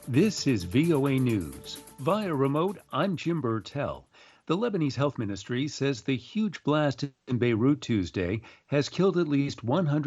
This is VOA News. Via remote, I'm Jim Burtell. The Lebanese Health Ministry says the huge blast in Beirut Tuesday has killed at least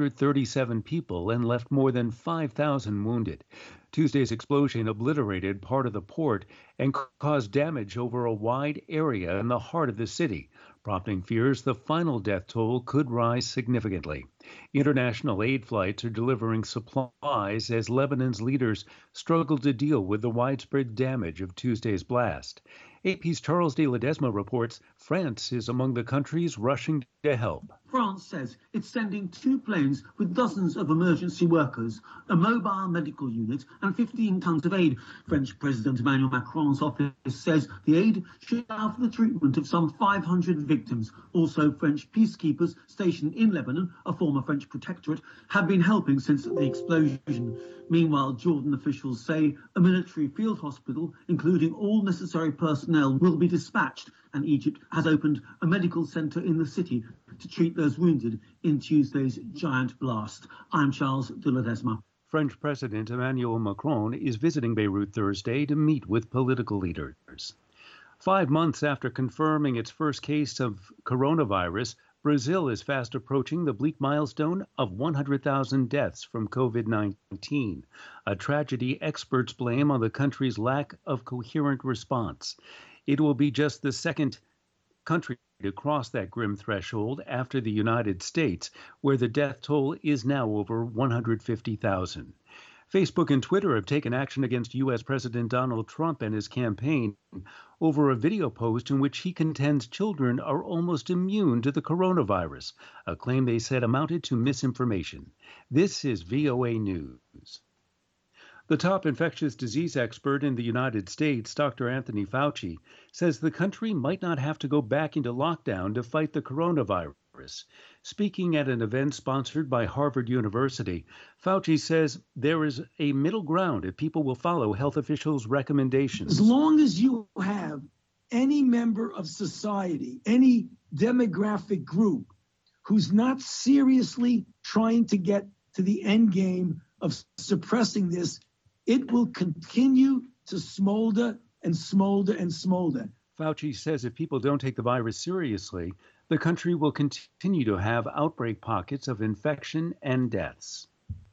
137 people and left more than 5,000 wounded. Tuesday's explosion obliterated part of the port and caused damage over a wide area in the heart of the city, prompting fears the final death toll could rise significantly. International aid flights are delivering supplies as Lebanon's leaders struggle to deal with the widespread damage of Tuesday's blast. AP's Charles de Ledesma reports France is among the countries rushing to help. France says it's sending 2 planes with dozens of emergency workers, a mobile medical unit and 15 tons of aid. French President Emmanuel Macron's office says the aid should allow for the treatment of some 500 victims. Also, French peacekeepers stationed in Lebanon, a former French protectorate, have been helping since the explosion. Meanwhile, Jordan officials say a military field hospital, including all necessary personnel, will be dispatched, and Egypt has opened a medical centre in the city to treat those wounded in Tuesday's giant blast. I'm Charles de Ledesma. French President Emmanuel Macron is visiting Beirut Thursday to meet with political leaders. 5 months after confirming its first case of coronavirus, Brazil is fast approaching the bleak milestone of 100,000 deaths from COVID-19, a tragedy experts blame on the country's lack of coherent response. It will be just the second country to cross that grim threshold after the United States, where the death toll is now over 150,000. Facebook and Twitter have taken action against U.S. President Donald Trump and his campaign over a video post in which he contends children are almost immune to the coronavirus, a claim they said amounted to misinformation. This is VOA News. The top infectious disease expert in the United States, Dr. Anthony Fauci, says the country might not have to go back into lockdown to fight the coronavirus. Speaking at an event sponsored by Harvard University, Fauci says there is a middle ground if people will follow health officials' recommendations. As long as you have any member of society, any demographic group who's not seriously trying to get to the end game of suppressing this, it will continue to smolder and smolder and smolder. Fauci says if people don't take the virus seriously, the country will continue to have outbreak pockets of infection and deaths.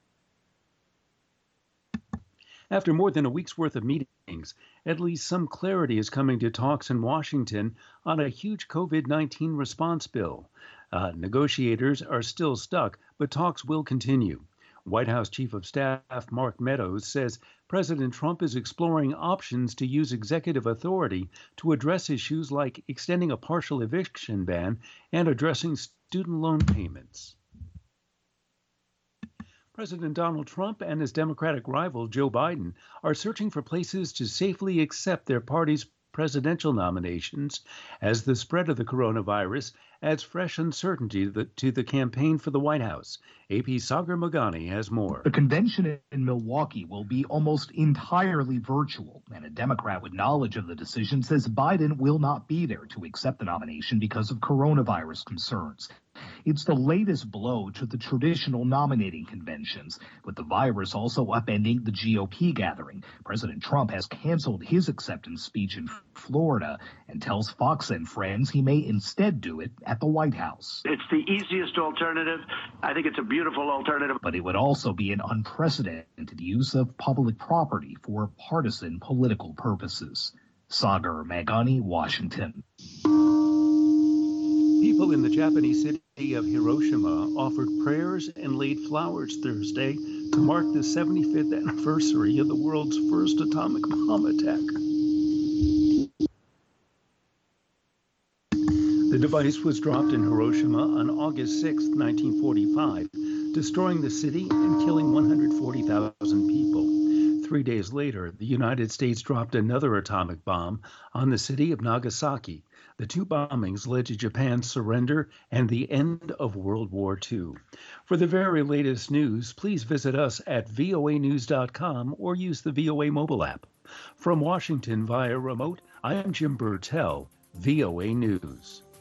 After more than a week's worth of meetings, at least some clarity is coming to talks in Washington on a huge COVID-19 response bill. Negotiators are still stuck, but talks will continue. White House Chief of Staff Mark Meadows says President Trump is exploring options to use executive authority to address issues like extending a partial eviction ban and addressing student loan payments. President Donald Trump and his Democratic rival Joe Biden are searching for places to safely accept their party's presidential nominations as the spread of the coronavirus adds fresh uncertainty to the campaign for the White House. AP's Sagar Meghani has more. The convention in Milwaukee will be almost entirely virtual, and a Democrat with knowledge of the decision says Biden will not be there to accept the nomination because of coronavirus concerns. It's the latest blow to the traditional nominating conventions, with the virus also upending the GOP gathering. President Trump has canceled his acceptance speech in Florida and tells Fox and Friends he may instead do it at the White House. It's the easiest alternative. I think it's a beautiful alternative. But it would also be an unprecedented use of public property for partisan political purposes. Sagar Meghani, Washington. People in the Japanese city of Hiroshima offered prayers and laid flowers Thursday to mark the 75th anniversary of the world's first atomic bomb attack. The device was dropped in Hiroshima on August 6, 1945, destroying the city and killing 140,000 people. 3 days later, the United States dropped another atomic bomb on the city of Nagasaki. The two bombings led to Japan's surrender and the end of World War II. For the very latest news, please visit us at voanews.com or use the VOA mobile app. From Washington via remote, I am Jim Burtell, VOA News.